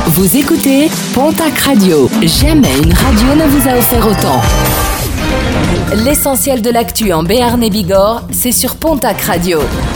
Vous écoutez Pontac Radio. Jamais une radio ne vous a offert autant. L'essentiel de l'actu en Béarn et Bigorre, c'est sur Pontac Radio.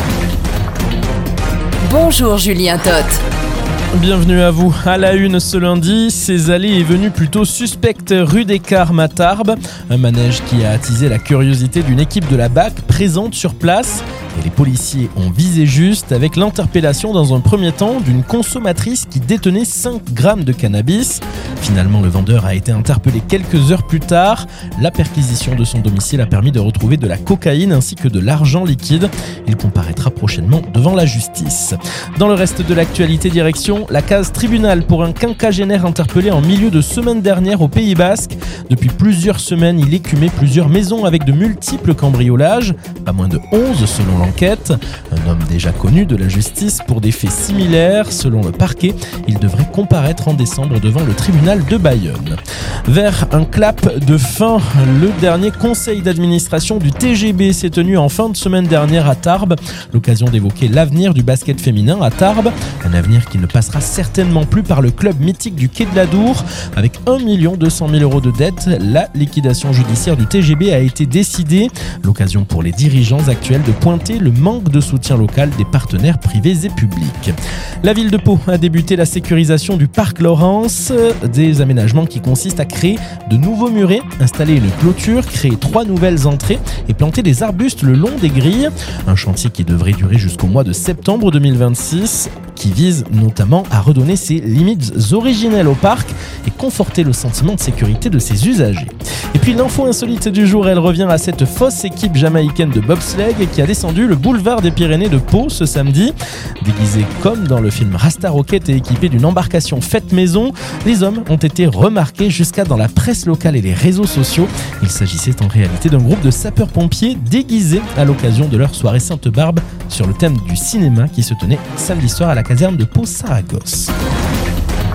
Bonjour Julien Todt. Bienvenue à vous. À la une ce lundi, ces allées et venues plutôt suspectes rue des Carmes à Tarbes. Un manège qui a attisé la curiosité d'une équipe de la BAC présente sur place. Et les policiers ont visé juste avec l'interpellation dans un premier temps d'une consommatrice qui détenait 5 grammes de cannabis. Finalement, le vendeur a été interpellé quelques heures plus tard. La perquisition de son domicile a permis de retrouver de la cocaïne ainsi que de l'argent liquide. Il comparaîtra prochainement devant la justice. Dans le reste de l'actualité, direction la case tribunal pour un quinquagénaire interpellé en milieu de semaine dernière au Pays Basque. Depuis plusieurs semaines, il écumait plusieurs maisons avec de multiples cambriolages. Pas moins de 11 selon l'enquête. Un homme déjà connu de la justice pour des faits similaires. Selon le parquet, il devrait comparaître en décembre devant le tribunal de Bayonne. Vers un clap de fin, le dernier conseil d'administration du TGB s'est tenu en fin de semaine dernière à Tarbes. L'occasion d'évoquer l'avenir du basket féminin à Tarbes. Un avenir qui ne passera certainement plus par le club mythique du Quai de la Dour. Avec 1 200 000 € de dette, la liquidation judiciaire du TGB a été décidée. L'occasion pour les dirigeants actuels de pointer le manque de soutien local des partenaires privés et publics. La ville de Pau a débuté la sécurisation du parc Laurence, des aménagements qui consistent à créer de nouveaux murets, installer une clôture, créer 3 nouvelles entrées et planter des arbustes le long des grilles. Un chantier qui devrait durer jusqu'au mois de septembre 2026, qui vise notamment à redonner ses limites originelles au parc et conforter le sentiment de sécurité de ses usagers. Et puis l'info insolite du jour, elle revient à cette fausse équipe jamaïcaine de bobsleigh qui a descendu le boulevard des Pyrénées de Pau ce samedi. Déguisés comme dans le film Rasta Rocket et équipés d'une embarcation faite maison, les hommes ont été remarqués jusqu'à dans la presse locale et les réseaux sociaux. Il s'agissait en réalité d'un groupe de sapeurs-pompiers déguisés à l'occasion de leur soirée Sainte-Barbe sur le thème du cinéma qui se tenait samedi soir à la caserne de Pau-Saragosse.